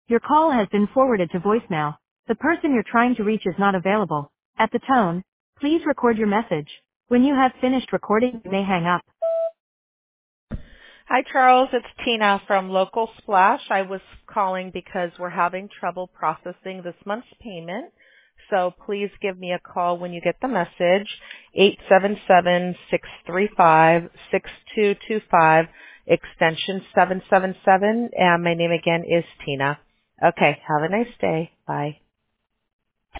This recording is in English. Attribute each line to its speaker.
Speaker 1: Your call has been forwarded to voicemail. The person you're trying to reach is not available. At the tone, please record your message. When you have finished recording, you may hang up.
Speaker 2: Hi, Charles. It's Tina from Local Splash. I was calling because we're having trouble processing this month's payment. So please give me a call when you get the message, 877-635-6225, extension 777. And my name again is Tina. Okay, have a nice day. Bye.